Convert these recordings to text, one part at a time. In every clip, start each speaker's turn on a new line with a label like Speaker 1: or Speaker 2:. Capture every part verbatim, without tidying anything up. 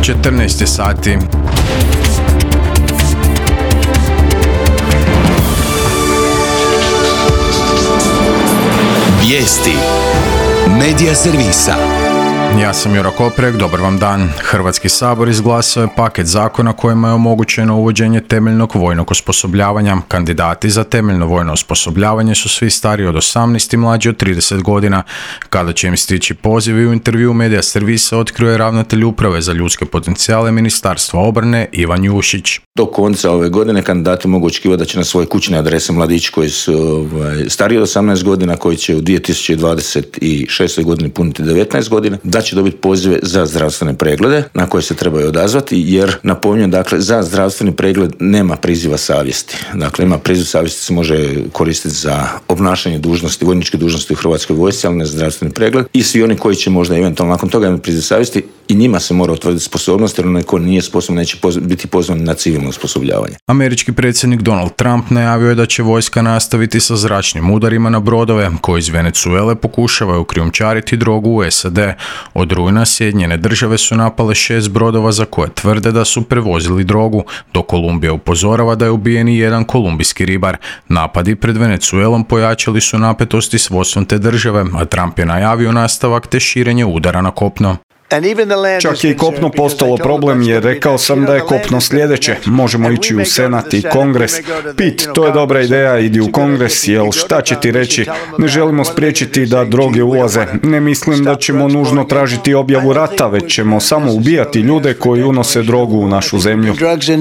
Speaker 1: četrnaest je sati.
Speaker 2: Vijesti Medija servisa.
Speaker 1: Ja sam Juro Koprek, dobar vam dan. Hrvatski sabor izglasao je paket zakona kojima je omogućeno uvođenje temeljnog vojnog osposobljavanja. Kandidati za temeljno vojno osposobljavanje su svi stariji od osamnaest i mlađi od trideset godina. Kada će im stići pozivi, u intervju Medija servisa otkrio je ravnatelj Uprave za ljudske potencijale Ministarstva obrane Ivan Jušić.
Speaker 3: Do konca ove godine kandidati mogu očekivati da će na svoje kućne adrese mladići koji su ovaj, stariji od osamnaest godina, koji će u dvije tisuće dvadeset šestoj godini puniti devetnaest godina, da će dobiti pozive za zdravstvene preglede na koje se trebaju odazvati, jer napominjem, dakle, za zdravstveni pregled nema priziva savjesti. Dakle, ima priziv savjesti se može koristiti za obnašanje dužnosti, vojničke dužnosti u Hrvatskoj vojsci, ali ne zdravstveni pregled. I svi oni koji će možda eventualno nakon toga imati priziv savjesti, i njima se mora utvrditi sposobnost, jer onaj ko nije sposoban neće poz- biti pozvan na civilno osposobljavanje.
Speaker 1: Američki predsjednik Donald Trump najavio je da će vojska nastaviti sa zračnim udarima na brodove koji iz Venezuele pokušavaju krijumčariti drogu u S A D. Od rujna Sjedinjene države su napale šest brodova za koje tvrde da su prevozili drogu, dok Kolumbija upozorava da je ubijen i jedan kolumbijski ribar. Napadi pred Venezuelom pojačali su napetosti s vodstvom te države, a Trump je najavio nastavak te širenje udara na kopno.
Speaker 4: Čak je i kopno postalo problem jer rekao sam da je kopno sljedeće. Možemo ići u Senat i Kongres. Pit, to je dobra ideja, idi u Kongres, jel šta će ti reći? Ne želimo spriječiti da droge ulaze. Ne mislim da ćemo nužno tražiti objavu rata, već ćemo samo ubijati ljude koji unose drogu u našu zemlju.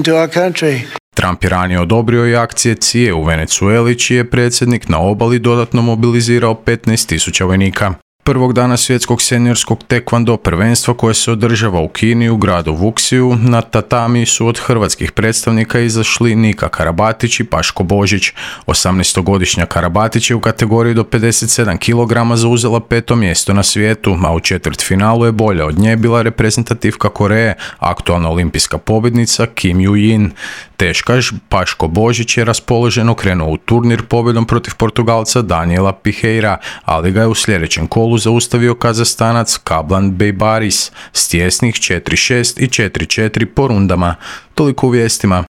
Speaker 1: Trump je ranije odobrio i akcije C I E u Venezueli, čiji je predsjednik na obali dodatno mobilizirao petnaest tisuća vojnika. Prvog dana svjetskog seniorskog tekvando prvenstva koje se održava u Kini u gradu Vuksiju, na tatami su od hrvatskih predstavnika izašli Nika Karabatić i Paško Božić. osamnaestogodišnja Karabatić je u kategoriji do pedeset sedam kilograma zauzela peto mjesto na svijetu, a u četvrtfinalu je bolja od nje bila reprezentativka Koreje, aktualna olimpijska pobjednica Kim Ju-jin. Teškaš Paško Božić je raspoloženo krenuo u turnir pobjedom protiv Portugalca Daniela Piheira, ali ga je u sljedećem kolu zaustavio Kazahstanac Kablan Bejbaris s tjesnih četiri šest i četiri četiri po rundama. Toliko u vijestima.